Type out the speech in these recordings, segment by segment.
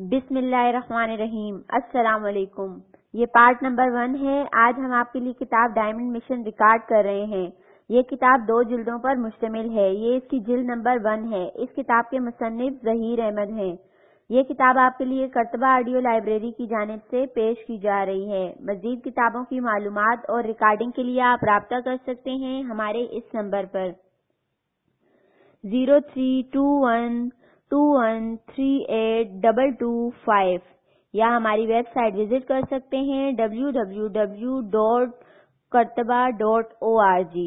بسم اللہ الرحمن الرحیم۔ السلام علیکم۔ یہ پارٹ نمبر 1 ہے۔ آج ہم آپ کے لیے کتاب ڈائمنڈ مشن ریکارڈ کر رہے ہیں۔ یہ کتاب 2 جلدوں پر مشتمل ہے۔ یہ اس کی جلد نمبر 1 ہے۔ اس کتاب کے مصنف ظہیر احمد ہیں۔ یہ کتاب آپ کے لیے کرتبہ آڈیو لائبریری کی جانب سے پیش کی جا رہی ہے۔ مزید کتابوں کی معلومات اور ریکارڈنگ کے لیے آپ رابطہ کر سکتے ہیں ہمارے اس نمبر پر 032121382225 یا ہماری ویب سائٹ وزٹ کر سکتے ہیں www.kartaba.org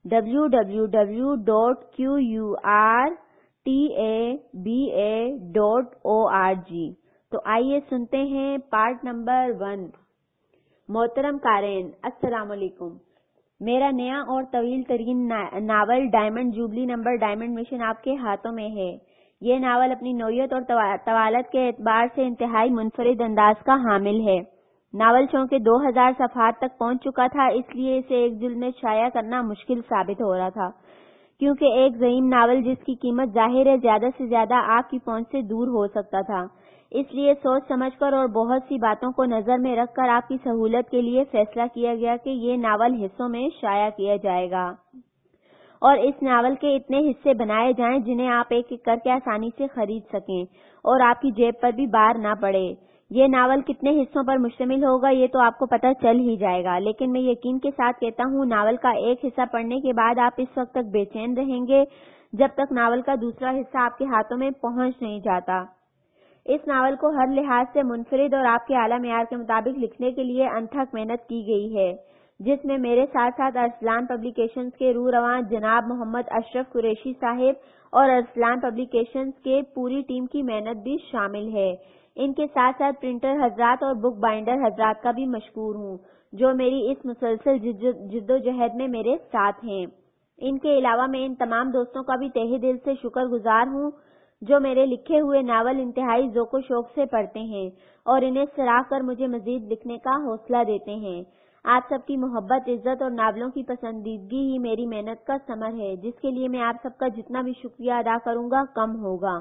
www.qurtaba.org۔ تو آئیے سنتے ہیں پارٹ نمبر 1۔ محترم قارئین، السلام علیکم۔ میرا نیا اور طویل ترین novel diamond jubilee number diamond mission آپ کے ہاتھوں میں ہے۔ یہ ناول اپنی نوعیت اور طوالت کے اعتبار سے انتہائی منفرد انداز کا حامل ہے۔ ناول چونکہ 2000 صفحات تک پہنچ چکا تھا، اس لیے اسے ایک جلد میں شائع کرنا مشکل ثابت ہو رہا تھا، کیونکہ ایک ضخیم ناول جس کی قیمت ظاہر ہے زیادہ سے زیادہ آپ کی پہنچ سے دور ہو سکتا تھا۔ اس لیے سوچ سمجھ کر اور بہت سی باتوں کو نظر میں رکھ کر آپ کی سہولت کے لیے فیصلہ کیا گیا کہ یہ ناول حصوں میں شائع کیا جائے گا اور اس ناول کے اتنے حصے بنائے جائیں جنہیں آپ ایک ایک کر کے آسانی سے خرید سکیں اور آپ کی جیب پر بھی بار نہ پڑے۔ یہ ناول کتنے حصوں پر مشتمل ہوگا یہ تو آپ کو پتہ چل ہی جائے گا، لیکن میں یقین کے ساتھ کہتا ہوں ناول کا ایک حصہ پڑھنے کے بعد آپ اس وقت تک بے چین رہیں گے جب تک ناول کا دوسرا حصہ آپ کے ہاتھوں میں پہنچ نہیں جاتا۔ اس ناول کو ہر لحاظ سے منفرد اور آپ کے اعلیٰ معیار کے مطابق لکھنے کے لیے انتھک محنت کی گئی ہے، جس میں میرے ساتھ ساتھ ارسلان پبلیکیشنز کے روح رواں جناب محمد اشرف قریشی صاحب اور ارسلان پبلیکیشنز کے پوری ٹیم کی محنت بھی شامل ہے۔ ان کے ساتھ ساتھ پرنٹر حضرات اور بک بائنڈر حضرات کا بھی مشکور ہوں جو میری اس مسلسل جدوجہد میں میرے ساتھ ہیں۔ ان کے علاوہ میں ان تمام دوستوں کا بھی تہہ دل سے شکر گزار ہوں جو میرے لکھے ہوئے ناول انتہائی ذوق و شوق سے پڑھتے ہیں اور انہیں سراہ کر مجھے مزید لکھنے کا حوصلہ دیتے ہیں۔ آپ سب کی محبت، عزت اور ناولوں کی پسندیدگی ہی میری محنت کا ثمر ہے، جس کے لیے میں آپ سب کا جتنا بھی شکریہ ادا کروں گا کم ہوگا۔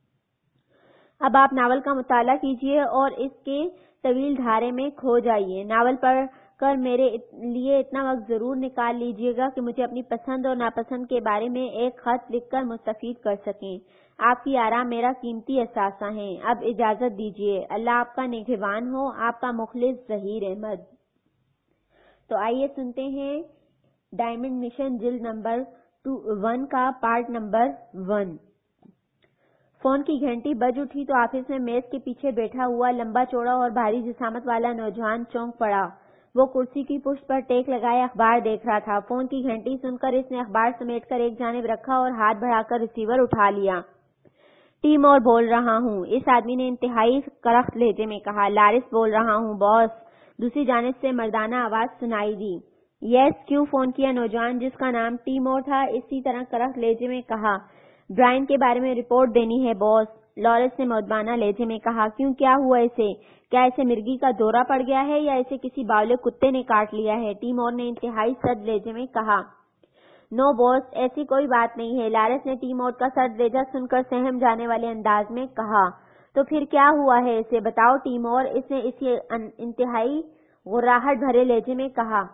اب آپ ناول کا مطالعہ کیجیے اور اس کے طویل دھارے میں کھو جائیے۔ ناول پڑھ کر میرے لیے اتنا وقت ضرور نکال لیجیے گا کہ مجھے اپنی پسند اور ناپسند کے بارے میں ایک خط لکھ کر مستفید کر سکیں۔ آپ کی آرا میرا قیمتی اثاثہ ہیں۔ اب اجازت دیجیے۔ اللہ آپ کا نگہبان ہو۔ آپ کا مخلص ظہیر احمد۔ تو آئیے سنتے ہیں ڈائمنڈ مشن جلد نمبر 1 کا پارٹ نمبر 1۔ فون کی گھنٹی بج اٹھی تو آفس میں میز کے پیچھے بیٹھا ہوا لمبا چوڑا اور بھاری جسامت والا نوجوان چونک پڑا۔ وہ کرسی کی پشت پر ٹیک لگائے اخبار دیکھ رہا تھا۔ فون کی گھنٹی سن کر اس نے اخبار سمیٹ کر ایک جانب رکھا اور ہاتھ بڑھا کر ریسیور اٹھا لیا۔ ٹیم اور بول رہا ہوں، اس آدمی نے انتہائی کرخت لہجے میں کہا۔ لارس بول رہا ہوں باس، دوسری جانب سے مردانہ آواز سنائی دی۔ یس، کیوں فون کیا؟ نوجوان جس کا نام ٹیم اور تھا اسی طرح کرخت لہجے میں کہا۔ برائن کے بارے میں رپورٹ دینی ہے باس، لارس نے مؤدبانہ لہجے میں کہا۔ کیوں، کیا ہوا اسے؟ کیا اسے مرگی کا دورہ پڑ گیا ہے یا اسے کسی باولے کتے نے کاٹ لیا ہے؟ ٹیم اور نے انتہائی سرد لہجے میں کہا۔ نو باس، ایسی کوئی بات نہیں ہے، لارس نے ٹیم اور کا سرد لہجہ سن کر سہم جانے والے انداز میں کہا۔ تو پھر کیا ہوا ہے اسے بتاؤ ٹیم اور، اس نے اسی انتہائی غراہٹ بھرے لہجے میں کہا۔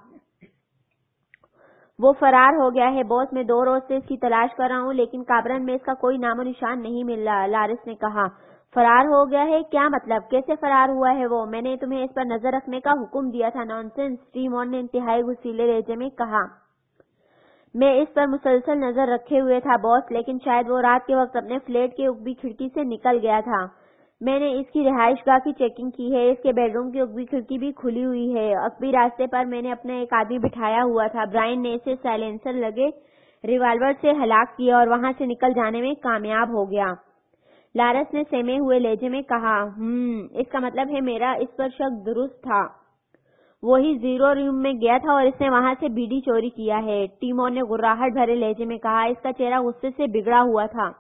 وہ فرار ہو گیا ہے باس، میں 2 روز سے اس کی تلاش کر رہا ہوں لیکن کابرن میں اس کا کوئی نام و نشان نہیں مل رہا، لارس نے کہا۔ فرار ہو گیا ہے؟ کیا مطلب؟ کیسے فرار ہوا ہے وہ؟ میں نے تمہیں اس پر نظر رکھنے کا حکم دیا تھا۔ نانسنس، ٹیم اور نے انتہائی غصیلے لہجے میں کہا۔ میں اس پر مسلسل نظر رکھے ہوئے تھا باس، لیکن شاید وہ رات کے وقت اپنے فلیٹ کے عقبی کھڑکی سے نکل گیا تھا۔ میں نے اس کی رہائش گاہ کی چیکنگ کی ہے، اس کے بیڈ روم کی عقبی کھڑکی بھی کھلی ہوئی ہے۔ عقبی راستے پر میں نے اپنا ایک آدمی بٹھایا ہوا تھا، برائن نے اسے سائلنسر لگے ریوالور سے ہلاک کیا اور وہاں سے نکل جانے میں کامیاب ہو گیا، لارس نے سہمے ہوئے لہجے میں کہا۔ اس کا مطلب ہے میرا اس پر شک درست تھا، وہی 0 روم میں گیا تھا اور اس نے وہاں سے بیڑی چوری کیا ہے، ٹیمور نے غراہٹ بھرے لہجے میں کہا۔ اس کا چہرہ غصے سے بگڑا ہوا تھا۔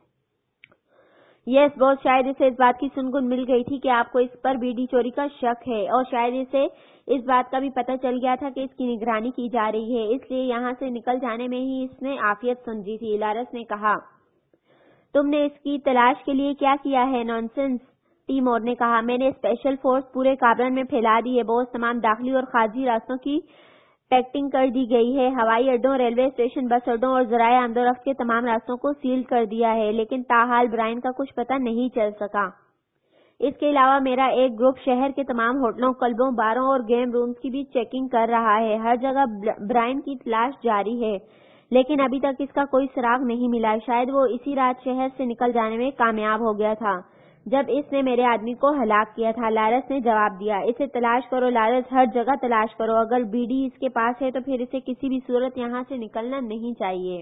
یس باس، شاید اسے اس بات کی سنگن مل گئی تھی کہ آپ کو اس پر بیڑی چوری کا شک ہے اور شاید اسے اس بات کا بھی پتہ چل گیا تھا کہ اس کی نگرانی کی جا رہی ہے، اس لیے یہاں سے نکل جانے میں ہی اس نے عافیت سمجھی تھی، لارس نے کہا۔ تم نے اس کی تلاش کے لیے کیا کیا ہے؟ نانسنس، ٹیم اور نے کہا میں نے اسپیشل فورس پورے کابرن میں پھیلا دی ہے بوس. تمام داخلی اور خارجی راستوں کی ٹیکٹنگ کر دی گئی ہے. ہوائی اڈوں، ریلوے اسٹیشن، بس اڈوں اور ذرائع آمد و رفت کے تمام راستوں کو سیل کر دیا ہے. لیکن تاحال برائن کا کچھ پتہ نہیں چل سکا. اس کے علاوہ میرا ایک گروپ شہر کے تمام ہوٹلوں، کلبوں، باروں اور گیم رومز کی بھی چیکنگ کر رہا ہے. ہر جگہ برائن کی تلاش جاری ہے لیکن ابھی تک اس کا کوئی سراغ نہیں ملا. شاید وہ اسی رات شہر سے نکل جانے میں کامیاب ہو گیا تھا جب اس نے میرے آدمی کو ہلاک کیا تھا. لارس نے جواب دیا. اسے تلاش کرو لارس، ہر جگہ تلاش کرو. اگر بی ڈی اس کے پاس ہے تو پھر اسے کسی بھی صورت یہاں سے نکلنا نہیں چاہیے.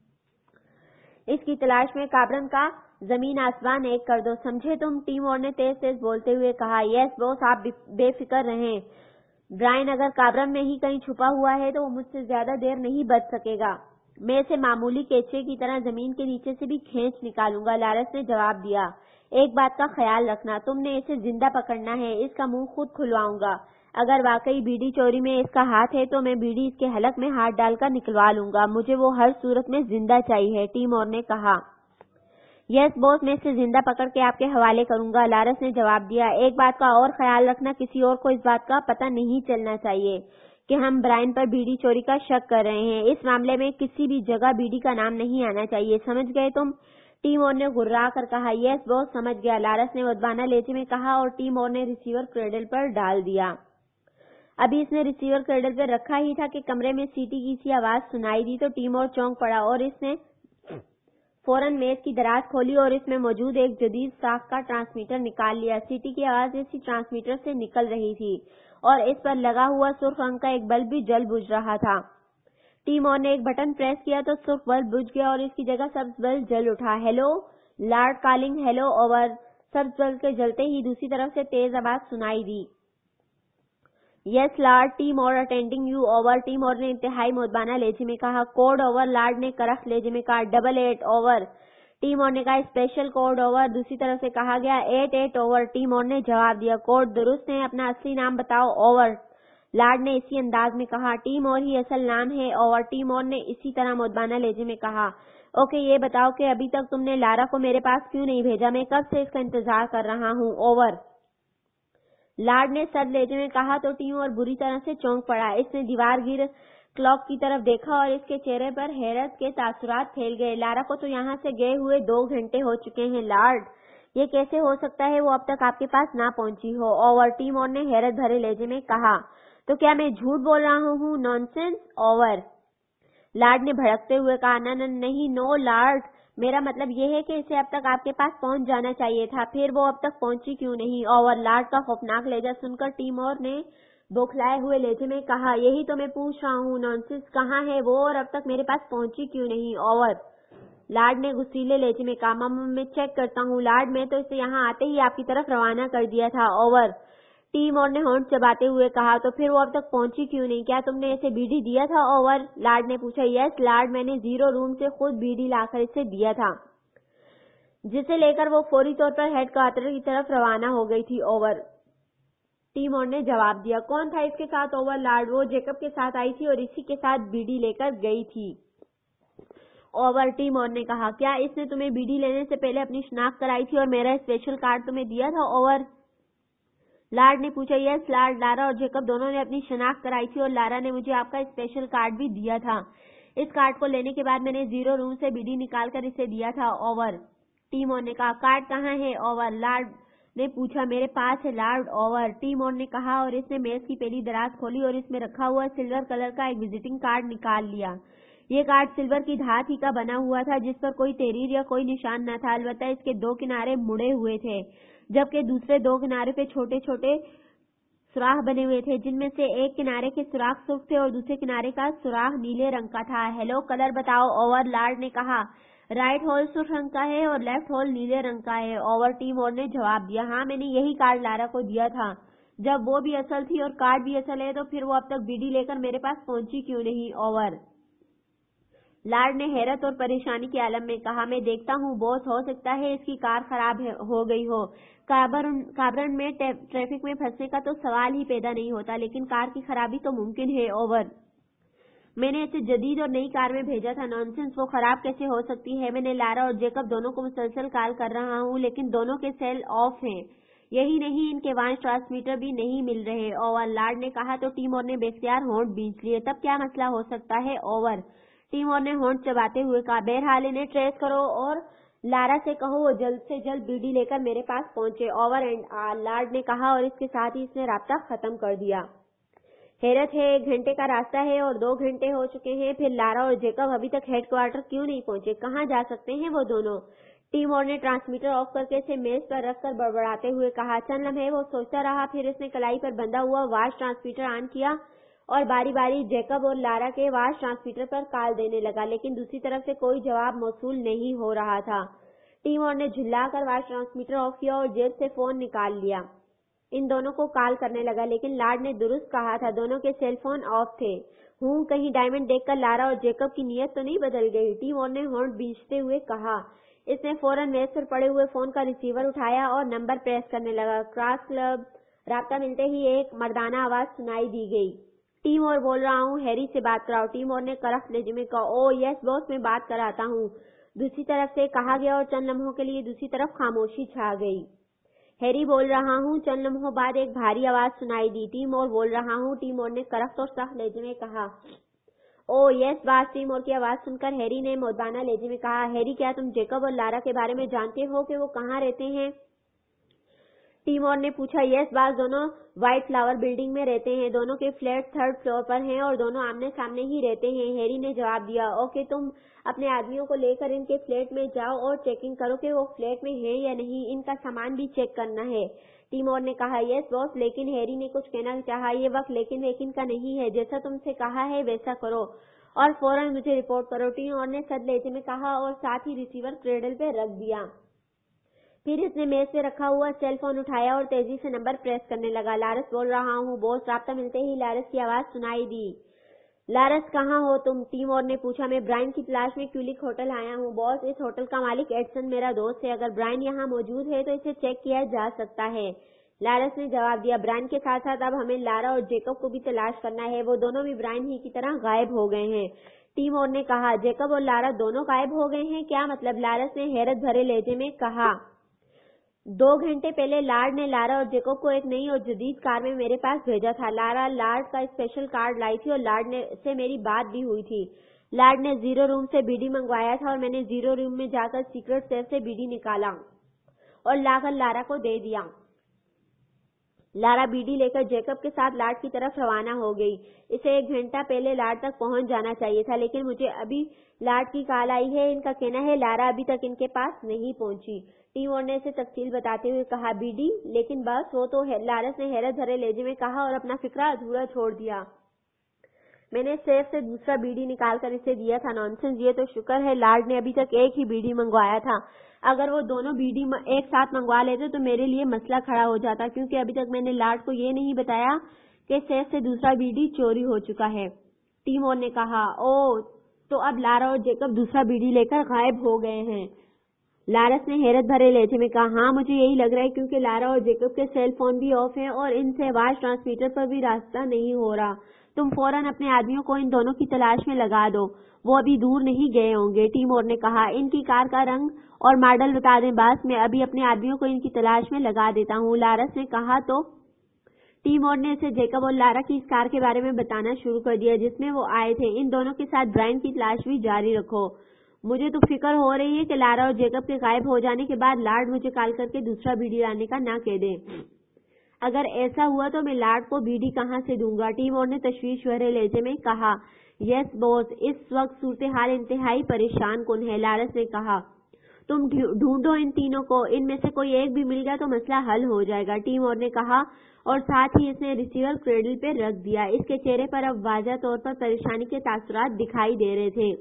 اس کی تلاش میں کابرن کا زمین آسمان ایک کر دو. سمجھے تم؟ ٹیم اور نے تیز تیز بولتے ہوئے کہا. یس بوس، آپ بے فکر رہیں. برائن اگر کابرن میں ہی کہیں چھپا ہوا ہے تو وہ مجھ سے زیادہ دیر نہیں بچ سکے گا. میں اسے معمولی کیچے کی طرح زمین کے نیچے سے بھی کھینچ نکالوں گا. لارس نے جواب دیا. ایک بات کا خیال رکھنا، تم نے اسے زندہ پکڑنا ہے. اس کا منہ خود کھلواؤں گا. اگر واقعی بیڑی چوری میں اس کا ہاتھ ہے تو میں بیڑی اس کے حلق میں ہاتھ ڈال کر نکلوا لوں گا. مجھے وہ ہر صورت میں زندہ چاہیے. ٹیم اور نے کہا. یس بوس، میں اسے زندہ پکڑ کے آپ کے حوالے کروں گا. لارس نے جواب دیا. ایک بات کا اور خیال رکھنا، کسی اور کو اس بات کا پتہ نہیں چلنا چاہیے کہ ہم برائن پر بیڑی چوری کا شک کر رہے ہیں. اس معاملے میں کسی بھی جگہ بیڑی کا نام نہیں آنا چاہیے. سمجھ گئے تم؟ ٹیم اور نے گررا کر کہا. یس بوس، سمجھ گیا. لارس نے ادبانہ لہجے میں کہا اور ٹیم اور نے ریسیور کریڈل پر ڈال دیا. ابھی اس نے ریسیور کریڈل پر رکھا ہی تھا کہ کمرے میں سیٹی کی سی آواز سنائی دی تو ٹیم اور چونک پڑا اور اس نے فوراً میز کی دراز کھولی اور اس میں موجود ایک جدید ساخت کا ٹرانسمیٹر نکال لیا. سیٹی کی آواز اسی ٹرانسمیٹر سے نکل رہی تھی اور اس پر لگا ہوا سرخ رنگ کا ایک بلب بھی جل بجھ رہا تھا. ٹیم اور نے ایک بٹن پریس کیا تو سرخ بلب بجھ گیا اور اس کی جگہ سبز بلب جل اٹھا. Hello lord calling. Hello over. سبز بلب کے جلتے ہی دوسری طرف سے تیز آواز سنائی دی. Yes lord, Taimur attending you over. Taimur نے انتہائی مؤدبانہ لہجے میں کہا. Code over. لارڈ نے کرخت لہجے میں کہا. 88 اوور. ٹیم اور نے کہا. Special code over. دوسری طرف سے کہا گیا. 88 اوور. ٹیم اور نے جواب دیا. کوڈ درست ہے، اپنا اصلی نام بتاؤ اوور. لارڈ نے اسی انداز میں کہا. ٹیم اور ہی اصل نام ہے اوور. ٹیم اور نے اسی طرح مؤدبانہ لہجے میں کہا. اوکے، یہ بتاؤ کہ ابھی تک تم نے لارا کو میرے پاس کیوں نہیں بھیجا؟ میں کب سے اس کا انتظار کر رہا ہوں اوور. لارڈ نے سرد لہجے میں کہا تو ٹیم اور بری طرح سے چونک پڑا. اس نے دیوار گیر کلاک کی طرف دیکھا اور اس کے چہرے پر حیرت کے تاثرات پھیل گئے. لارا کو تو یہاں سے گئے ہوئے 2 گھنٹے ہو چکے ہیں لارڈ. یہ کیسے ہو سکتا ہے وہ اب تک آپ کے پاس نہ پہنچی ہو اوور. ٹیم اور نے حیرت بھرے لہجے میں کہا. تو کیا میں جھوٹ بول رہا ہوں؟ Nonsense over. لارڈ نے بھڑکتے ہوئے کہا. نہیں نو لارڈ، میرا مطلب یہ ہے کہ اسے اب تک آپ کے پاس پہنچ جانا چاہیے تھا. پھر وہ اب تک پہنچی کیوں نہیں اوور. لارڈ کا خوفناک لہجہ سن کر ٹیم اور نے بوکھلائے ہوئے لہجے میں کہا. یہی تو میں پوچھ رہا ہوں نانسنس، کہاں ہے وہ اور اب تک میرے پاس پہنچی کیوں نہیں اوور. لارڈ نے غصیلے لہجے میں کہا. میں چیک کرتا ہوں لارڈ، میں تو اسے یہاں آتے ہی آپ کی طرف روانہ کر دیا تھا اوور. ٹیم اور نے ہونٹ چباتے ہوئے کہا. تو پھر وہ اب تک پہنچی کیوں نہیں؟ کیا تم نے اسے بیڈی دیا تھا اوور. لارڈ نے پوچھا. یس لارڈ، میں نے 0 روم سے خود بیڈی لا کر اسے دیا تھا جسے لے کر وہ فوری طور پر ہیڈ کوارٹر کی طرف روانہ ہو گئی تھی اوور. ٹیم اور نے جواب دیا. کون تھا اس کے ساتھ اوور. لارڈ، وہ جیکب کے ساتھ آئی تھی اور اسی کے ساتھ بیڈی لے کر گئی تھی اوور. ٹیم اور نے کہا. کیا اس نے تمہیں بیڈی لینے سے پہلے اپنی شناخت کرائی تھی اور میرا اسپیشل کارڈ تمہیں دیا تھا اوور. لارڈ نے پوچھا. یس لارڈ، لارا اور جیکب دونوں نے اپنی شناخت کرائی تھی اور لارا نے مجھے آپ کا اسپیشل کارڈ بھی دیا تھا. اس کارڈ کو لینے کے بعد میں نے 0 روم سے بیڈی نکال کر اسے دیا تھا اوور. ٹیم اور نے کہا. کارڈ کہاں ہے اوور. لارڈ نے پوچھا. میرے پاس ہے لارڈ اوور. ٹیم اور نے کہا اور اس نے میز کی پہلی دراز کھولی اور اس میں رکھا ہوا سلور کلر کا ایک وزٹنگ کارڈ نکال لیا. یہ کارڈ سلور کی دھات ہی کا بنا ہوا تھا جس پر کوئی تحریر یا کوئی نشان نہ تھا. البتہ اس کے 2 کنارے مڑے ہوئے تھے جبکہ دوسرے 2 کنارے پہ چھوٹے چھوٹے سوراخ بنے ہوئے تھے جن میں سے ایک کنارے کے سوراخ سرخ تھے اور دوسرے کنارے کا سوراخ نیلے رنگ کا تھا. ہیلو کلر بتاؤ اوور. لارڈ نے کہا. رائٹ ہول سرخ رنگ کا ہے اور لیفٹ ہول نیلے رنگ کا ہے اوور. ٹیم اور نے جواب دیا. ہاں، میں نے یہی کارڈ لارا کو دیا تھا جب وہ بھی اصل تھی اور کارڈ بھی اصل ہے. تو پھر وہ اب تک بیڈی لے کر میرے پاس پہنچی کیوں نہیں اوور. لارڈ نے حیرت اور پریشانی کے عالم میں کہا. میں دیکھتا ہوں بوس، ہو سکتا ہے اس کی کار خراب ہو گئی ہو. کابرن میں ٹریفک میں پھنسنے کا تو سوال ہی پیدا نہیں ہوتا، لیکن کار کی خرابی تو ممکن ہے اوور. میں نے اسے جدید اور نئی کار میں بھیجا تھا. نانسنس، وہ خراب کیسے ہو سکتی ہے؟ میں نے لارا اور جیکب دونوں کو مسلسل کال کر رہا ہوں لیکن دونوں کے سیل آف ہیں. यही नहीं, इनके वॉइस ट्रांसमीटर भी नहीं मिल रहे। ओवर, लार्ड ने कहा तो टीमोर ने बेख्तियार होंठ भींच लिए। तब क्या मसला हो सकता है? ओवर, टीमोर ने होंठ चबाते हुए कहा। बहरहाल इन्हें ट्रेस करो और लारा से कहो वो जल्द से जल्द बीडी लेकर मेरे पास पहुंचे। ओवर एंड लार्ड ने कहा और इसके साथ ही इसने राब्ता खत्म कर दिया। हैरत है, 1 घंटे का रास्ता है और 2 घंटे हो चुके हैं, फिर लारा और जेकब अभी तक हेडक्वार्टर क्यों नहीं पहुंचे? कहाँ जा सकते हैं वो दोनों? टीमोर ने ट्रांसमीटर ऑफ करके इसे मेज पर रखकर बड़बड़ाते हुए कहा। चंद लम्हे वो सोचता रहा, फिर इसने कलाई पर बंधा हुआ वाश ट्रांसमीटर ऑन किया और बारी बारी जेकब और लारा के वाश ट्रांसमीटर पर कॉल देने लगा, लेकिन दूसरी तरफ से कोई जवाब मौसूल नहीं हो रहा था। टीमोर ने झुल्लाकर वाश ट्रांसमीटर ऑफ किया और जेब से फोन निकाल लिया। इन दोनों को कॉल करने लगा, लेकिन लार्ड ने दुरुस्त कहा था, दोनों के सेल फोन ऑफ थे। कहीं डायमंड देखकर लारा और जेकब की नीयत तो नहीं बदल गई? टीमोर ने होंठ भींचते हुए कहा। इसने फौरन मेज पर पड़े हुए फोन का रिसीवर उठाया और नंबर प्रेस करने लगा। Cross club. राब्ता मिलते ही एक मर्दाना आवाज सुनाई दी गई। टीमोर बोल रहा हूँ, हैरी से बात कराओ। टीमोर ने करफ लहजे में कहा। ओ यस बॉस, मैं बात कराता हूँ, दूसरी तरफ से कहा गया और चंद लम्हों के लिए दूसरी तरफ खामोशी छा गई। हैरी बोल रहा हूँ। चंद लम्हों बाद एक भारी आवाज सुनाई दी। टीमोर बोल रहा हूँ, टीमोर ने करफ्त और सख्त लहजे में कहा। ओ यस बॉस, टीमोर की आवाज सुनकर हैरी ने मोदाना लहजे में कहा। हैरी, क्या तुम जेकब और लारा के बारे में जानते हो कि वो कहाँ रहते हैं? टीमोर ने पूछा। यस बॉस, दोनों व्हाइट फ्लावर बिल्डिंग में रहते हैं, दोनों के फ्लैट 3rd फ्लोर पर हैं और दोनों आमने सामने ही रहते हैं, हैरी ने जवाब दिया। ओके, तुम अपने आदमियों को लेकर इनके फ्लैट में जाओ और चेकिंग करो कि वो फ्लैट में है या नहीं, इनका सामान भी चेक करना है, टीमोर ने कहा। यस बॉस, लेकिन हैरी ने कुछ कहना चाहा। ये वक्त लेकिन का नहीं है, जैसा तुमसे कहा है वैसा करो और फौरन मुझे रिपोर्ट करो, टीमोर ने सद लहजे में कहा और साथ ही रिसीवर क्रेडल पे रख दिया। फिर इसने मेज पे रखा हुआ सेल फोन उठाया और तेजी से नंबर प्रेस करने लगा। लारस बोल रहा हूँ बॉस। राब्ता मिलते ही लारस की आवाज सुनाई दी। लारस, कहाँ हो तुम? टीमोर ने पूछा। मैं ब्रायन की तलाश में क्यूलिक होटल आया हूँ बॉस। इस होटल का मालिक एडसन मेरा दोस्त है, अगर ब्रायन यहाँ मौजूद है तो इसे चेक किया जा सकता है, लारस ने जवाब दिया। ब्रायन के साथ साथ अब हमें लारा और जेकब को भी तलाश करना है, वो दोनों भी ब्रायन ही की तरह गायब हो गए हैं, टीमोर ने कहा। जेकब और लारा दोनों गायब हो गए हैं? क्या मतलब? लारस ने हैरत भरे लहजे में कहा। 2 घंटे पहले लार्ड ने लारा और जेकब को एक नई और जदीद कार में मेरे पास भेजा था। लारा लार्ड का स्पेशल कार्ड लाई थी और लार्ड से मेरी बात भी हुई थी। लार्ड ने 0 रूम से बीडी मंगवाया था और मैंने 0 रूम में जाकर सीक्रेट सेफ से बीडी निकाला और लाकर लारा को दे दिया। लारा बीडी लेकर जेकब के साथ लार्ड की तरफ रवाना हो गई। इसे 1 घंटा पहले लार्ड तक पहुंच जाना चाहिए था, लेकिन मुझे अभी लार्ड की कॉल आई है। इनका कहना है लारा अभी तक इनके पास नहीं पहुंची, टीमोर ने इसे तफसील बताते हुए कहा। बीडी? लेकिन बस वो तो लारस ने हैरत भरे लहजे में कहा और अपना फिक्रा अधूरा छोड़ दिया। मैंने सेफ से दूसरा बीडी निकाल कर इसे दिया था। नॉनसेंस, ये तो शुक्र है लार्ड ने अभी तक एक ही बीडी मंगवाया था, अगर वो दोनों बीडी एक साथ मंगवा लेते तो मेरे लिए मसला खड़ा हो जाता, क्योंकि अभी तक मैंने लार्ड को ये नहीं बताया कि सेफ से दूसरा बीडी चोरी हो चुका है, टीमोर ने कहा। ओ, तो अब लारा और जेकब दूसरा बीडी लेकर गायब हो गए हैं, लारस ने हैरत भरे लहजे में कहा। हाँ, मुझे यही लग रहा है, क्योंकि लारा और जेकब के सेल फोन भी ऑफ हैं और इनसे आवाज ट्रांसमीटर पर भी रास्ता नहीं हो रहा। तुम फौरन अपने आदमियों को इन दोनों की तलाश में लगा दो, वो अभी दूर नहीं गए होंगे, टीमोर ने कहा। इनकी कार का रंग और मॉडल बता दें बॉस, मैं अभी अपने आदमियों को इनकी तलाश में लगा देता हूँ, लारस ने कहा। तो टीमोर ने इसे जेकब और लारा की इस कार के बारे में बताना शुरू कर दिया जिसमें वो आए थे। इन दोनों के साथ ब्रायन की तलाश भी जारी रखो। मुझे तो फिक्र हो रही है कि लारा और जेकब के गायब हो जाने के बाद लार्ड मुझे कॉल करके दूसरा बीडी लाने का ना कह दे। अगर ऐसा हुआ तो मैं लार्ड को बीडी कहाँ से दूंगा, टीमोर ने तशवीश भरे लहजे में कहा। यस बॉस, इस वक्त सूरत हाल इंतहाई परेशान कुन है, लारस ने कहा। तुम ढूंढो इन तीनों को, इनमें से कोई एक भी मिल गया तो मसला हल हो जाएगा, टीमोर ने कहा और साथ ही इसने रिसीवर क्रेडल पे रख दिया। इसके चेहरे पर अब वाज़ह तौर पर परेशानी के तासुरात दिखाई दे रहे थे।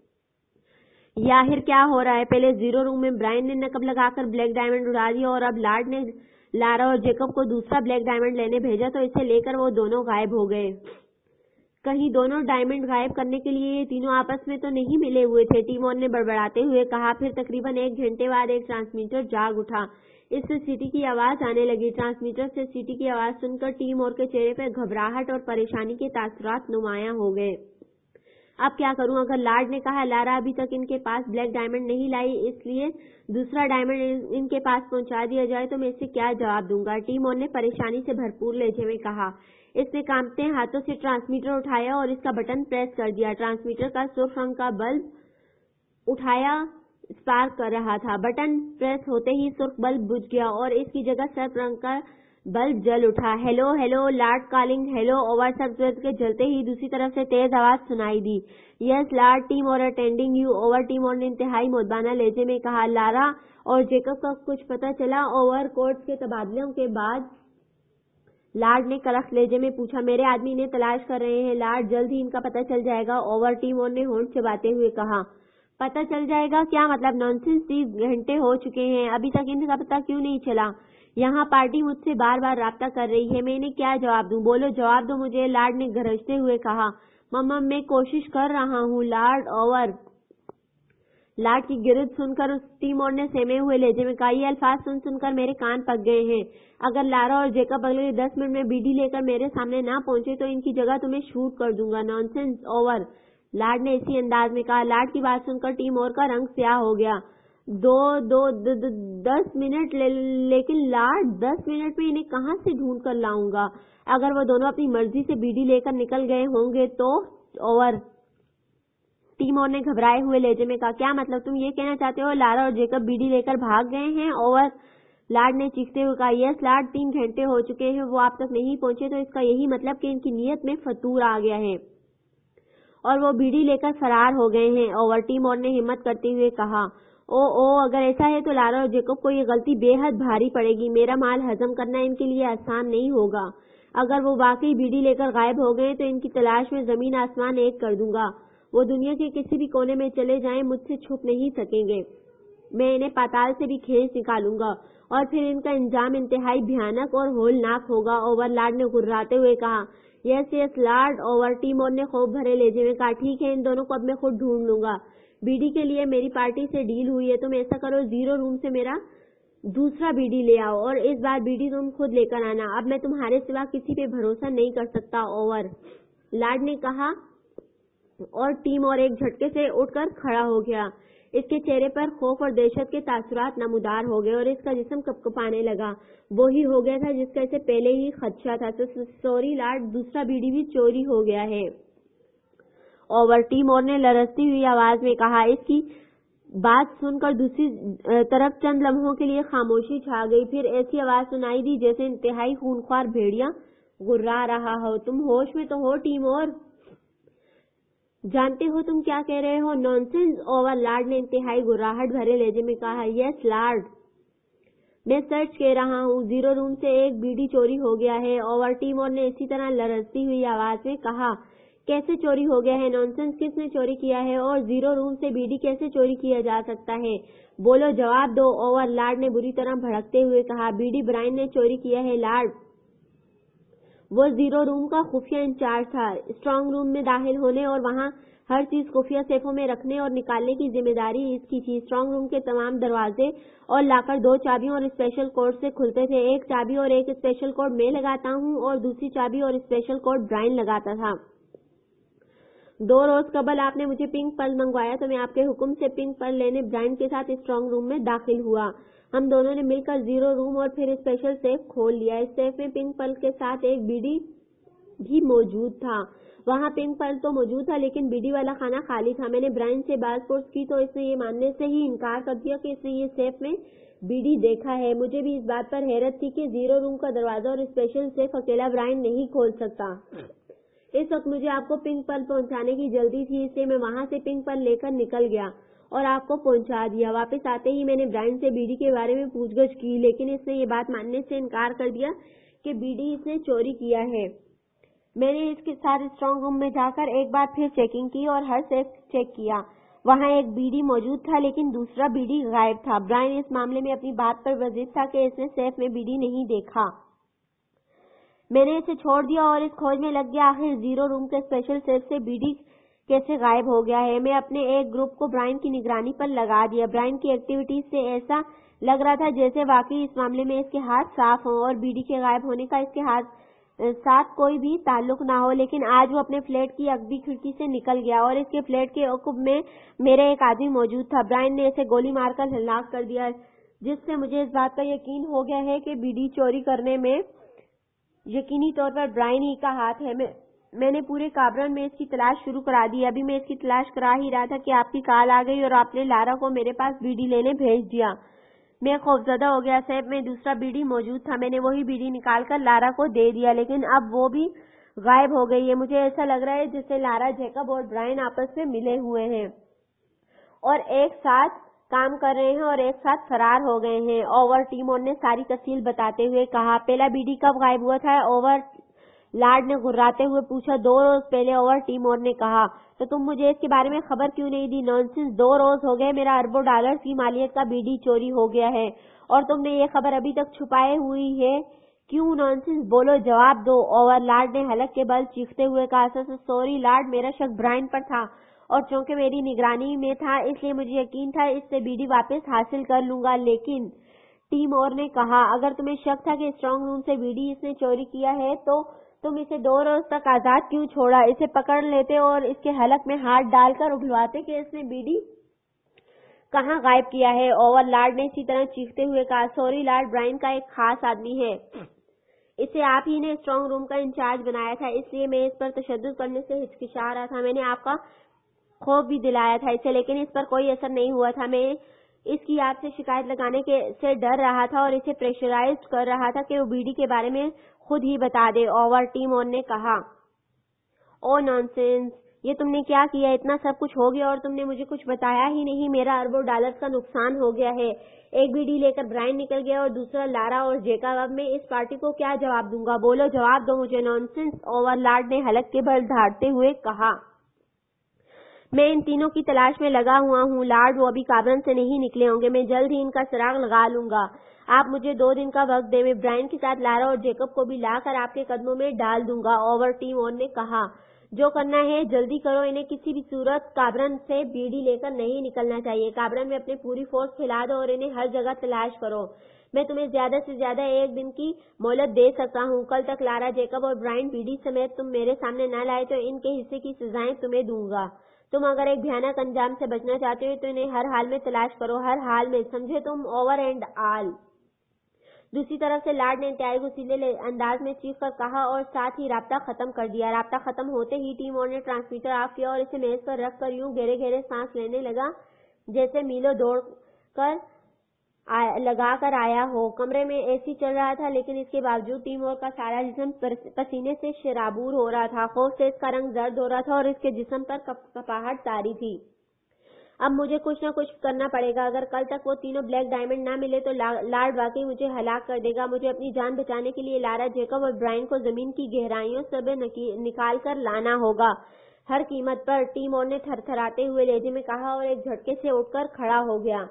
याहिर, क्या हो रहा है? पहले 0 रूम में ब्रायन ने नकब लगाकर ब्लैक डायमंड उड़ा दिया और अब लार्ड ने लारा और जेकब को दूसरा ब्लैक डायमंड लेने भेजा तो इसे लेकर वो दोनों गायब हो गए। कहीं दोनों डायमंड गायब करने के लिए ये तीनों आपस में तो नहीं मिले हुए थे, टीमोर ने बड़बड़ाते हुए कहा। फिर तकरीबन 1 घंटे बाद एक ट्रांसमीटर जाग उठा, इससे सीटी की आवाज आने लगी। ट्रांसमीटर से सीटी की आवाज सुनकर टीमोर के चेहरे पर घबराहट और परेशानी के तासुरात नुमायां हो गए। اب کیا کروں؟ اگر لارڈ نے کہا لارا ابھی تک ان کے پاس بلیک ڈائمنڈ نہیں لائی، اس لیے دوسرا ڈائمنڈ ان کے پاس پہنچا دیا جائے تو میں اسے کیا جواب دوں گا؟ ٹیمور نے پریشانی سے بھرپور لہجے میں کہا۔ اس نے کانپتے ہاتھوں سے ٹرانسمیٹر اٹھایا اور اس کا بٹن پریس کر دیا۔ ٹرانسمیٹر کا سرخ رنگ کا بلب اٹھایا اسپارک کر رہا تھا۔ بٹن پریس ہوتے ہی سرخ بلب بجھ گیا اور اس کی جگہ سرخ رنگ کا بلب جل اٹھا۔ Hello hello, lord calling, hello over. سب کے جلتے ہی دوسری طرف سے تیز آواز سنائی دی۔ Yes lord, Taimur attending you over. Taimur نے انتہائی مؤدبانہ لہجے میں کہا۔ لارا اور جیکب کا کچھ پتہ چلا؟ اوور۔ کوڈز کے تبادلوں کے بعد لارڈ نے کڑک لہجے میں پوچھا۔ میرے آدمی انہیں تلاش کر رہے ہیں لارڈ، جلد ہی ان کا پتہ چل جائے گا اوور۔ ٹیمور نے ہونٹ چباتے ہوئے کہا۔ پتہ چل جائے گا؟ کیا مطلب؟ نانسنس، 30 گھنٹے ہو چکے ہیں، ابھی تک ان کا پتہ کیوں نہیں چلا؟ یہاں پارٹی مجھ سے بار بار رابطہ کر رہی ہے، میں انہیں کیا جواب دوں؟ بولو، جواب دو مجھے، لارڈ نے گرجتے ہوئے کہا۔ ممم، میں کوشش کر رہا ہوں لارڈ، اوور۔ لارڈ کی گرج سن کر ٹیمور نے سہمے ہوئے لہجے میں کہا۔ یہ الفاظ سن کر میرے کان پک گئے ہیں۔ اگر لارا اور جیکب اگلے 10 منٹ میں بیڈی لے کر میرے سامنے نہ پہنچے تو ان کی جگہ تمہیں شوٹ کر دوں گا۔ نانسنس، اوور، لارڈ نے اسی انداز میں کہا۔ لارڈ کی بات سن کر ٹیمور کا رنگ سیاہ ہو گیا۔ 10 منٹ؟ لیکن لارڈ، 10 منٹ میں انہیں کہاں سے ڈھونڈ کر لاؤں گا؟ اگر وہ دونوں اپنی مرضی سے بیڈی لے کر نکل گئے ہوں گے تو؟ اوور۔ ٹیمور نے گھبرائے ہوئے لہجے میں کہا۔ کیا مطلب؟ تم یہ کہنا چاہتے ہو لارا اور جیکب بیڈی لے کر بھاگ گئے ہیں؟ اوور۔ لارڈ نے چیختے ہوئے کہا۔ یس لارڈ، 3 گھنٹے ہو چکے ہیں، وہ آپ تک نہیں پہنچے، تو اس کا یہی مطلب کہ ان کی نیت میں فتور آ گیا ہے اور وہ بیڈی لے کر فرار ہو گئے ہیں اوور۔ ٹیمور نے ہمت کرتے ہوئے کہا۔ اگر ایسا ہے تو لارا اور جیکب کو یہ غلطی بے حد بھاری پڑے گی، میرا مال ہضم کرنا ان کے لیے آسان نہیں ہوگا۔ اگر وہ واقعی بیڈی لے کر غائب ہو گئے تو ان کی تلاش میں زمین آسمان ایک کر دوں گا، وہ دنیا کے کسی بھی کونے میں چلے جائیں مجھ سے چھپ نہیں سکیں گے، میں انہیں پاتال سے بھی کھینچ نکالوں گا اور پھر ان کا انجام انتہائی بھیانک اور ہولناک ہوگا اوور۔ لارڈ نے گرراتے ہوئے کہا۔ یس لارڈ، اوور۔ ٹیمور نے خوف بھرے لہجے میں کہا۔ ٹھیک ہے، ان دونوں کو اب میں خود ڈھونڈ لوں گا۔ بیڈی کے لیے میری پارٹی سے ڈیل ہوئی ہے، تم ایسا کرو، 0 روم سے میرا دوسرا بیڈی لے آؤ اور اس بار بیڈی تم خود لے کر آنا، اب میں تمہارے سوا کسی پہ بھروسہ نہیں کر سکتا اوور، لارڈ نے کہا اور ٹیمور ایک جھٹکے سے اٹھ کر کھڑا ہو گیا۔ اس کے چہرے پر خوف اور دہشت کے تاثرات نمودار ہو گئے اور اس کا جسم کپکپانے لگا۔ وہی ہو گیا تھا جس کا اسے پہلے ہی خدشہ تھا۔ سوری لارڈ، دوسرا بیڈی بھی چوری ہو گیا ہے اوور، ٹیمور نے لرزتی ہوئی آواز میں کہا۔ اس کی بات سن کر دوسری طرف چند لمحوں کے لیے خاموشی چھا گئی، پھر ایسی آواز سنائی دی جیسے انتہائی خونخوار بھیڑیا گررا رہا ہو۔ تم ہوش میں تو ہو ٹیمور؟ جانتے ہو تم کیا کہہ رہے ہو؟ نانسنس اوور، لارڈ نے انتہائی گراہٹ بھرے لہجے میں کہا۔ یس لارڈ، میں سچ کہہ رہا ہوں، 0 روم سے ایک بیڈی چوری ہو گیا ہے اوور، ٹیمور نے اسی طرح لرزتی ہوئی آواز میں کہا۔ کیسے چوری ہو گیا ہے؟ نانسنس، کس نے چوری کیا ہے اور 0 روم سے بیڈی کیسے چوری کیا جا سکتا ہے؟ بولو، جواب دو اوور، لارڈ نے بری طرح بھڑکتے ہوئے کہا۔ بیڈی برائن نے چوری کیا ہے لارڈ، وہ 0 روم کا خفیہ انچارج تھا، اسٹرانگ روم میں داخل ہونے اور وہاں ہر چیز خفیہ سیفوں میں رکھنے اور نکالنے کی ذمہ داری اس کی تھی۔ اسٹرانگ روم کے تمام دروازے اور لاکر 2 چابیوں اور اسپیشل کوڈ سے کھلتے تھے، ایک چابی اور ایک اسپیشل کوڈ میں لگاتا ہوں اور دوسری چابی اور اسپیشل کوڈ برائن لگاتا تھا۔ 2 روز قبل آپ نے مجھے پنک پرل منگوایا تو میں آپ کے حکم سے پنک پرل لینے برائن کے ساتھ اسٹرانگ روم میں داخل ہوا۔ ہم دونوں نے مل کر 0 روم اور پھر اسپیشل سیف کھول لیا۔ اس سیف میں پنک پرل کے ساتھ ایک بیڈی بھی موجود تھا۔ وہاں پنک پرل تو موجود تھا لیکن بیڈی والا خانہ خالی تھا۔ میں نے برائن سے بات پرس کی تو اس نے یہ ماننے سے ہی انکار کر دیا کہ اس نے یہ سیف میں بیڈی دیکھا ہے۔ مجھے بھی اس بات پر حیرت تھی کہ 0 روم کا دروازہ اور اسپیشل سیف اکیلا برائن نہیں کھول سکتا۔ اس وقت مجھے آپ کو پنک پرل پہنچانے کی جلدی تھی، اس لیے میں وہاں سے پنک پرل لے کر نکل گیا اور آپ کو پہنچا دیا۔ واپس آتے ہی میں نے برائن سے بیڈی کے بارے میں پوچھ گچھ کی لیکن اس نے یہ بات ماننے سے انکار کر دیا کہ بیڈی اس نے چوری کیا ہے۔ میں نے اس کے ساتھ اسٹرانگ روم میں جا کر ایک بار پھر چیکنگ کی اور ہر سیف چیک کیا، وہاں ایک بیڈی موجود تھا لیکن دوسرا بیڈی غائب تھا۔ برائن اس معاملے میں اپنی بات پر وضد تھا کہ اس نے سیف میں بیڈی نہیں دیکھا۔ میں نے اسے چھوڑ دیا اور اس کھوج میں لگ گیا آخر 0 روم کے اسپیشل سیف سے بیڈی کیسے غائب ہو گیا ہے۔ میں اپنے ایک گروپ کو برائن کی نگرانی پر لگا دیا۔ برائن کی ایکٹیویٹیز سے ایسا لگ رہا تھا جیسے واقعی اس معاملے میں اس کے ہاتھ صاف ہوں اور بیڈی کے غائب ہونے کا اس کے ہاتھ ساتھ کوئی بھی تعلق نہ ہو، لیکن آج وہ اپنے فلیٹ کی عقبی کھڑکی سے نکل گیا اور اس کے فلیٹ کے عقب میں میرے ایک آدمی موجود تھا۔ برائن نے اسے گولی مار کر ہلاک کر دیا، جس سے مجھے اس بات کا یقین ہو گیا ہے کہ بیڑی چوری کرنے میں یقینی طور پر برائن ہی کا ہاتھ ہے۔ میں نے پورے کابرن میں اس کی تلاش شروع کرا دی۔ ابھی میں اس کی تلاش کرا ہی رہا تھا کہ آپ کی کال آ گئی اور آپ نے لارا کو میرے پاس بیڑی لینے بھیج دیا۔ میں خوفزدہ ہو گیا۔ صاحب میں دوسرا بیڑی موجود تھا، میں نے وہی بیڑی نکال کر لارا کو دے دیا، لیکن اب وہ بھی غائب ہو گئی ہے۔ مجھے ایسا لگ رہا ہے جیسے لارا، جیکب اور برائن آپس میں ملے ہوئے ہیں اور ایک ساتھ کام کر رہے ہیں اور ایک ساتھ فرار ہو گئے ہیں۔ اوور ٹیمور نے ساری تفصیل بتاتے ہوئے کہا۔ پہلا بیڑی کب غائب ہوا تھا؟ اوور لارڈ نے گھراتے ہوئے پوچھا۔ 2 روز پہلے، اوور ٹیمور نے کہا۔ تو تم مجھے اس کے بارے میں خبر کیوں نہیں دی؟ نونسنس، 2 روز ہو گئے میرا اربوں ڈالر کی مالیت کا بیڑی چوری ہو گیا ہے اور تم نے یہ خبر ابھی تک چھپائے ہوئی ہے کیوں؟ نونسنس، بولو، جواب دو، اوور لارڈ نے حلق کے بل چیختے ہوئے کہا۔ سوری لارڈ، میرا شک برائن پر تھا اور چونکہ میری نگرانی میں تھا اس لیے مجھے یقین تھا اس سے بیڑی واپس حاصل کر لوں گا، لیکن ٹیمور نے کہا اگر تمہیں شک تھا کہ اسٹرانگ روم سے بیڑی اس نے چوری کیا ہے تو تم اسے 2 روز تک آزاد کیوں چھوڑا؟ اسے پکڑ لیتے اور اس کے حلق میں ہاتھ ڈال کر اگلواتے کہ اس نے بیڑی کہاں غائب کیا ہے۔ اوور لارڈ نے اسی طرح چیختے ہوئے کہا۔ سوری لارڈ، برائن کا ایک خاص آدمی ہے، اسے آپ ہی نے اسٹرانگ روم کا انچارج بنایا تھا، اس لیے میں اس پر تشدد کرنے سے ہچکچا رہا تھا۔ میں نے آپ کا خوف بھی دلایا تھا اسے، لیکن اس پر کوئی اثر نہیں ہوا تھا۔ میں اس کی آپ سے شکایت لگانے سے ڈر رہا تھا اور اسے پریشرائز کر رہا تھا کہ وہ بیڑی کے بارے میں خود ہی بتا دے۔ اوور ٹیمور نے کہا۔ او نونسنس، یہ تم نے کیا کیا؟ اتنا سب کچھ ہو گیا اور تم نے مجھے کچھ بتایا ہی نہیں۔ میرا اربوں ڈالرز کا نقصان ہو گیا ہے۔ ایک بیڑی لے کر برائن نکل گیا اور دوسرا لارا اور جیکب۔ اب میں اس پارٹی کو کیا جواب دوں گا؟ بولو، جواب دو مجھے۔ نونسنس، اوور لارڈ نے حلق کے بل دھاڑتے ہوئے کہا۔ میں ان تینوں کی تلاش میں لگا ہوا ہوں لارڈ، وہ ابھی کابرن سے نہیں نکلے ہوں گے، میں جلد ہی ان کا سراغ لگا لوں گا۔ آپ مجھے 2 دن کا وقت دیں، میں برائن کے ساتھ لارا اور جیکب کو بھی لا کر آپ کے قدموں میں ڈال دوں گا۔ اوور ٹیمور نے کہا۔ جو کرنا ہے جلدی کرو، انہیں کسی بھی صورت کابرن سے بیڑی لے کر نہیں نکلنا چاہیے۔ کابرن میں اپنی پوری فورس پھیلا دو اور انہیں ہر جگہ تلاش کرو۔ میں تمہیں زیادہ سے زیادہ 1 دن کی مہلت دے سکتا ہوں۔ کل تک لارا، جیکب اور برائن بیڑی سمیت تم میرے سامنے نہ لائے تو ان کے حصے کی سزائیں تمہیں دوں گا۔ تم اگر ایک بھیانک انجام سے بچنا چاہتے ہو تو انہیں ہر حال میں تلاش کرو، ہر حال میں، سمجھے تم؟ Over and all. دوسری طرف سے لارڈ نے انتہائی غصیلے انداز میں چیخ کر کہا اور ساتھ ہی رابطہ ختم کر دیا۔ رابطہ ختم ہوتے ہی ٹیمور نے ٹرانسمیٹر آف کیا اور اسے میز پر رکھ کر یوں گہرے گہرے سانس لینے لگا جیسے میلوں دوڑ کر لگا کر آیا ہو۔ کمرے میں اے سی چل رہا تھا، لیکن اس کے باوجود ٹیمور کا سارا جسم پسینے سے شرابور ہو رہا تھا۔ خوف سے اس کا رنگ زرد ہو رہا تھا اور اس کے جسم پر کپاہٹ طاری تھی۔ اب مجھے کچھ نہ کچھ کرنا پڑے گا۔ اگر کل تک وہ تینوں بلیک ڈائمنڈ نہ ملے تو لارڈ واقعی مجھے ہلاک کر دے گا۔ مجھے اپنی جان بچانے کے لیے لارا، جیکب اور برائن کو زمین کی گہرائیوں سے نکال کر لانا ہوگا، ہر قیمت پر۔ ٹیمور نے تھر تھراتے ہوئے لہجے میں کہا اور ایک جھٹکے سے اٹھ کر کھڑا ہو گیا۔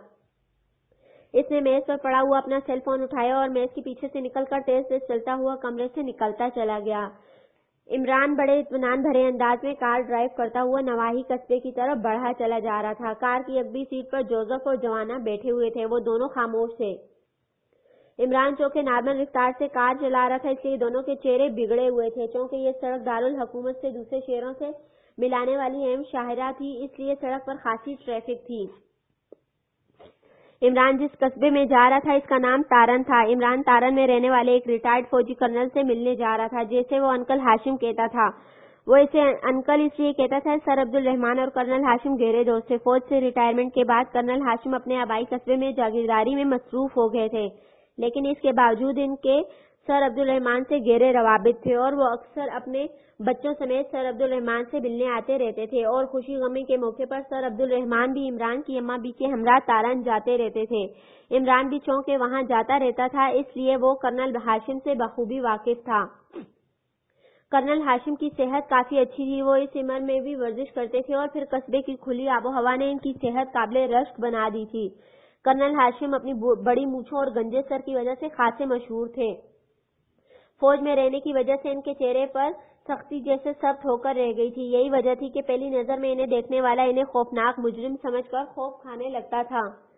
اس نے میز پر پڑا ہوا اپنا سیل فون اٹھایا اور میز کے پیچھے سے نکل کر تیز تیز چلتا ہوا کمرے سے نکلتا چلا گیا۔ عمران بڑے اطمینان بھرے انداز میں کار ڈرائیو کرتا ہوا نواحی قصبے کی طرف بڑھا چلا جا رہا تھا۔ کار کی اگلی سیٹ پر جوزف اور جوانا بیٹھے ہوئے تھے، وہ دونوں خاموش تھے۔ عمران چونکہ نارمل رفتار سے کار چلا رہا تھا اس لیے دونوں کے چہرے بگڑے ہوئے تھے۔ چونکہ یہ سڑک دارالحکومت سے دوسرے شہروں سے ملانے والی اہم شاہراہ تھی اس لیے سڑک پر خاصی ٹریفک تھی۔ عمران جس قصبے میں جا رہا تھا اس کا نام تارن تھا۔ عمران تارن میں رہنے والے ایک ریٹائرڈ فوجی کرنل سے ملنے جا رہا تھا جیسے وہ انکل ہاشم کہتا تھا۔ وہ اسے انکل اس لیے کہتا تھا، سر عبدالرحمان اور کرنل ہاشم گہرے دوست تھے۔ فوج سے ریٹائرمنٹ کے بعد کرنل ہاشم اپنے آبائی قصبے میں جاگیرداری میں مصروف ہو گئے تھے، لیکن اس کے باوجود ان کے سر عبدالرحمان سے گہرے روابط تھے اور وہ اکثر اپنے بچوں سمیت سر عبدالرحمان سے ملنے آتے رہتے تھے اور خوشی غمی کے موقع پر سر عبدالرحمان بھی عمران کی اماں بھی کے ہمراہ تارن جاتے رہتے تھے۔ عمران بھی چونکہ وہاں جاتا رہتا تھا اس لیے وہ کرنل ہاشم سے بخوبی واقف تھا۔ کرنل ہاشم کی صحت کافی اچھی تھی، وہ اس عمر میں بھی ورزش کرتے تھے اور پھر قصبے کی کھلی آب و ہوا نے ان کی صحت قابل رشک بنا دی تھی۔ کرنل ہاشم اپنی بڑی مونچھوں اور گنجے سر کی وجہ سے خاصے مشہور تھے۔ فوج میں رہنے کی وجہ سے ان کے چہرے پر سختی جیسے سخت ہو کر رہ گئی تھی۔ یہی وجہ تھی کہ پہلی نظر میں انہیں دیکھنے والا انہیں خوفناک مجرم سمجھ کر خوف کھانے لگتا تھا،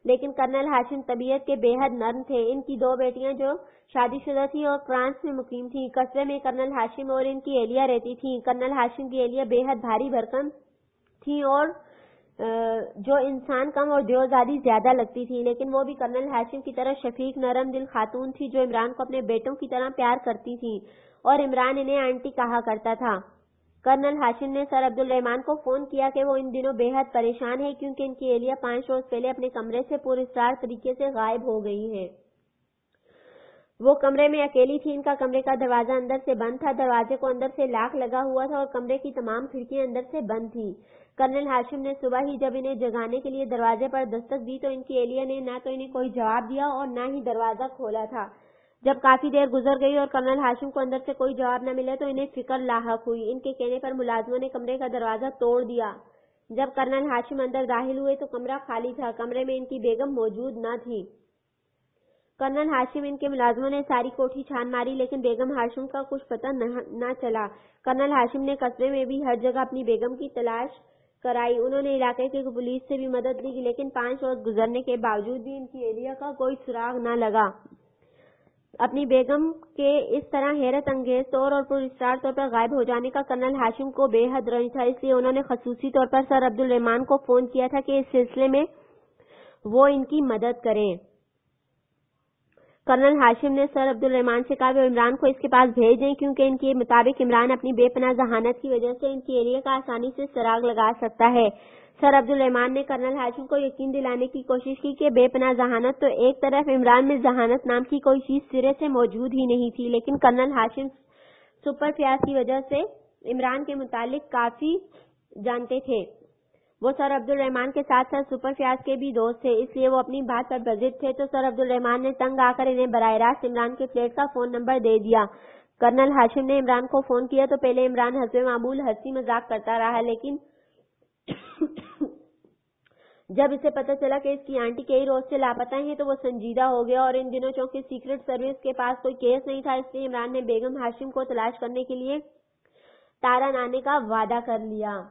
لیکن کرنل ہاشم طبیعت کے بے حد نرم تھے۔ ان کی 2 بیٹیاں جو شادی شدہ تھیں اور فرانس میں مقیم تھیں۔ قصبے میں کرنل ہاشم اور ان کی اہلیہ رہتی تھیں۔ کرنل ہاشم کی اہلیہ بے حد بھاری بھرکم تھیں اور جو انسان کم اور دیوزادی زیادہ لگتی تھی، لیکن وہ بھی کرنل ہاشم کی طرح شفیق نرم دل خاتون تھی جو عمران کو اپنے بیٹوں کی طرح پیار کرتی تھی اور عمران انہیں آنٹی کہا کرتا تھا۔ کرنل ہاشم نے سر عبدالرحمان کو فون کیا کہ وہ ان دنوں بے حد پریشان ہے کیونکہ ان کی اہلیہ 5 روز پہلے اپنے کمرے سے پراسرار طریقے سے غائب ہو گئی ہے۔ وہ کمرے میں اکیلی تھی۔ ان کا کمرے کا دروازہ اندر سے بند تھا، دروازے کو اندر سے لاک لگا ہوا تھا اور کمرے کی تمام کھڑکیاں اندر سے بند تھیں۔ کرنل ہاشم نے صبح ہی جب انہیں جگانے کے لیے دروازے پر دستک دی تو ان کی اہلیہ نے نہ تو انہیں کوئی جواب دیا اور نہ ہی دروازہ کھولا تھا۔ جب کافی دیر گزر گئی اور کرنل ہاشم کو اندر سے کوئی جواب نہ ملا تو انہیں فکر لاحق ہوئی۔ ان کے کہنے پر ملازموں نے کمرے کا دروازہ توڑ دیا۔ جب کرنل ہاشم اندر داخل ہوئے تو کمرہ خالی تھا، کمرے میں ان کی بیگم موجود نہ تھی۔ کرنل ہاشم ان کے ملازموں نے ساری کوٹھی چھان ماری لیکن بیگم ہاشم کا کچھ پتہ نہ چلا۔ کرنل ہاشم نے قصبے میں بھی ہر جگہ اپنی بیگم کی تلاش کرائی۔ انہوں نے علاقے کی پولیس سے بھی مدد لی لیکن 5 روز گزرنے کے باوجود بھی ان کی اہلیہ کا کوئی سراغ نہ لگا۔ اپنی بیگم کے اس طرح حیرت انگیز طور اور پراسرار طور پر غائب ہو جانے کا کرنل ہاشم کو بے حد رنج تھا، اس لیے انہوں نے خصوصی طور پر سر عبدالرحمان کو فون کیا تھا کہ اس سلسلے میں وہ ان کی مدد کریں۔ کرنل ہاشم نے سر عبدالرحمان سے کہا وہ عمران کو اس کے پاس بھیج دیں کیونکہ ان کے مطابق عمران اپنی بے پناہ ذہانت کی وجہ سے ان کی اہلیہ کا آسانی سے سراغ لگا سکتا ہے۔ سر عبدالرحمان نے کرنل ہاشم کو یقین دلانے کی کوشش کی کہ بے پناہ ذہانت تو ایک طرف، عمران میں ذہانت نام کی کوئی چیز سرے سے موجود ہی نہیں تھی، لیکن کرنل ہاشم سپر فیاض کی وجہ سے عمران کے متعلق کافی جانتے تھے۔ وہ سر عبدالرحمان کے ساتھ ساتھ سپر فیاض کے بھی دوست تھے، اس لیے وہ اپنی بات پر بضد تھے، تو سر عبدالرحمان نے تنگ آ کر انہیں براہ راست عمران کے فلیٹ کا فون نمبر دے دیا۔ کرنل ہاشم نے عمران کو فون کیا تو پہلے عمران حسب معمول ہنسی مذاق کرتا رہا، لیکن جب اسے پتہ چلا کہ اس کی آنٹی کئی روز سے لاپتہ ہیں تو وہ سنجیدہ ہو گیا اور ان دنوں چونکہ سیکرٹ سروس کے پاس کوئی کیس نہیں تھا اس لیے عمران نے بیگم ہاشم کو تلاش کرنے کے لیے تاران آنے کا وعدہ کر لیا۔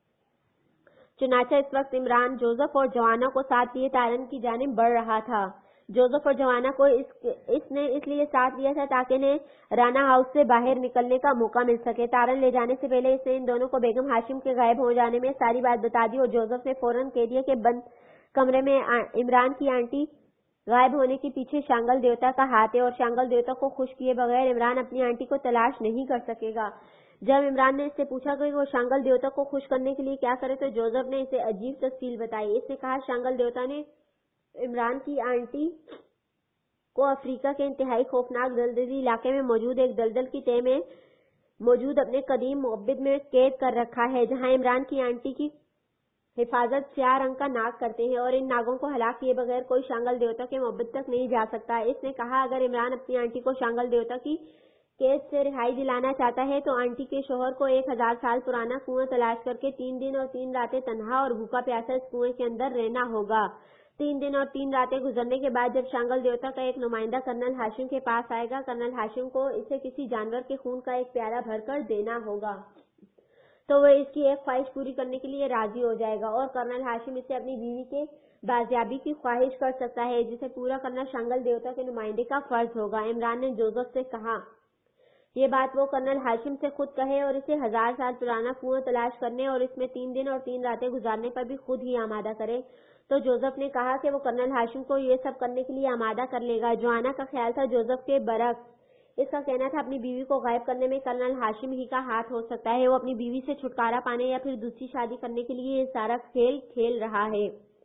چنانچہ اس وقت عمران جوزف اور جوانا کو ساتھ لیے تارن کی جانب بڑھ رہا تھا۔ جوزف اور جوانا کو اس نے اس لیے ساتھ لیا تھا تاکہ انہیں رانا ہاؤس سے باہر نکلنے کا موقع مل سکے۔ تارن لے جانے سے پہلے اس نے ان دونوں کو بیگم ہاشم کے غائب ہو جانے میں ساری بات بتا دی اور جوزف نے فوراً کہہ دیا کہ بند کمرے میں عمران کی آنٹی غائب ہونے کے پیچھے شانگل دیوتا کا ہاتھ ہے اور شانگل دیوتا کو خوش کیے بغیر عمران اپنی آنٹی کو تلاش نہیں کر سکے گا۔ جب عمران نے اس سے پوچھا کہ وہ شانگل دیوتا کو خوش کرنے کے لیے کیا کرے تو جوزف نے اسے عجیب تفصیل بتائی۔ اس نے کہا شانگل دیوتا نے عمران کی آنٹی کو افریقہ کے انتہائی خوفناک دلدلی علاقے میں موجود ایک دلدل کی تہہ میں موجود اپنے قدیم معبد میں قید کر رکھا ہے جہاں عمران کی آنٹی کی حفاظت سیاہ رنگ کا ناگ کرتے ہیں اور ان ناگوں کو ہلاک کیے بغیر کوئی شانگل دیوتا کے معبد تک نہیں جا سکتا۔ اس نے کہا اگر عمران اپنی آنٹی کو شانگل دیوتا کی قید سے رہائی دلانا چاہتا ہے تو آنٹی کے شوہر کو 1000 سال پرانا کنواں تلاش کر کے 3 دن اور 3 راتیں تنہا اور بھوکا پیاسا اس کنویں کے اندر رہنا ہوگا۔ 3 دن اور 3 راتیں گزرنے کے بعد جب شانگل دیوتا کا ایک نمائندہ کرنل ہاشم کے پاس آئے گا، کرنل ہاشم کو اسے کسی جانور کے خون کا ایک پیالہ بھر کر دینا ہوگا تو وہ اس کی ایک خواہش پوری کرنے کے لیے راضی ہو جائے گا اور کرنل ہاشم اسے اپنی بیوی کے بازیابی کی خواہش کر سکتا ہے جسے پورا کرنا شانگل دیوتا کے نمائندے کا فرض ہوگا۔ عمران نے جوزف سے کہا یہ بات وہ کرنل ہاشم سے خود کہے اور اسے 1000 سال پرانا کنواں تلاش کرنے اور اس میں 3 دن اور 3 راتیں گزارنے پر بھی خود ہی آمادہ کرے تو جوزف نے کہا کہ وہ کرنل ہاشم کو یہ سب کرنے کے لیے آمادہ کر لے گا۔ جوانا کا خیال تھا جوزف کے برعکس، اس کا کہنا تھا اپنی بیوی کو غائب کرنے میں کرنل ہاشم ہی کا ہاتھ ہو سکتا ہے، وہ اپنی بیوی سے چھٹکارا پانے یا پھر دوسری شادی کرنے کے لیے یہ سارا کھیل کھیل رہا ہے۔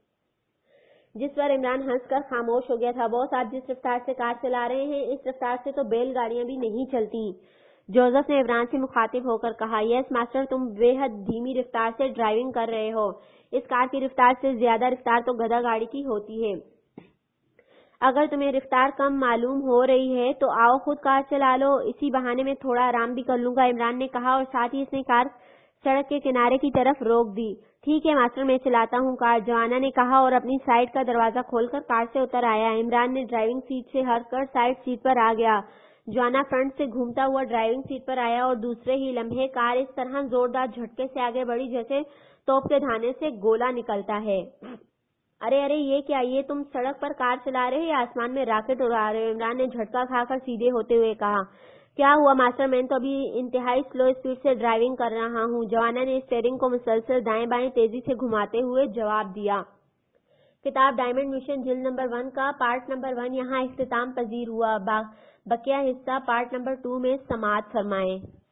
جس پر عمران ہنس کر خاموش ہو گیا تھا۔ باس آپ جس رفتار سے کار چلا رہے ہیں اس رفتار سے تو بیل گاڑیاں بھی نہیں چلتی۔ جوزف نے عمران سے مخاطب ہو کر کہا یس ماسٹر، تم بے حد دھیمی رفتار سے ڈرائیونگ کر رہے ہو، اس کار کی رفتار سے زیادہ رفتار تو گدھا گاڑی کی ہوتی ہے۔ اگر تمہیں رفتار کم معلوم ہو رہی ہے تو آؤ خود کار چلا لو، اسی بہانے میں تھوڑا آرام بھی کر لوں گا، عمران نے کہا اور ساتھ ہی اس نے کار سڑک کے کنارے کی طرف روک دی۔ ٹھیک ہے ماسٹر، میں چلاتا ہوں کار، جوانا نے کہا اور اپنی سائیڈ کا دروازہ کھول کر کار سے اتر آیا۔ عمران نے ڈرائیونگ سیٹ سے ہٹ کر سائیڈ سیٹ پر آ گیا۔ جوانا فرنٹ سے گھومتا ہوا ڈرائیونگ سیٹ پر آیا اور دوسرے ہی لمحے کار اس طرح زوردار جھٹکے سے آگے بڑھی جیسے توپ کے دھانے سے گولا نکلتا ہے۔ ارے ارے یہ کیا، یہ تم سڑک پر کار چلا رہے ہو یا آسمان میں راکٹ اڑا رہے ہو؟ عمران نے جھٹکا کھا کر سیدھے ہوتے ہوئے کہا۔ کیا ہوا ماسٹر، میں تو ابھی انتہائی سلو اسپیڈ سے ڈرائیونگ کر رہا ہوں۔ جوانا نے اسٹیئرنگ کو مسلسل دائیں بائیں تیزی سے گھماتے ہوئے جواب دیا۔ کتاب ڈائمنڈ مشن جلد نمبر 1 کا پارٹ نمبر 1 یہاں اختتام پذیر ہوا۔ بقیہ حصہ پارٹ نمبر 2 میں سماعت فرمائیں۔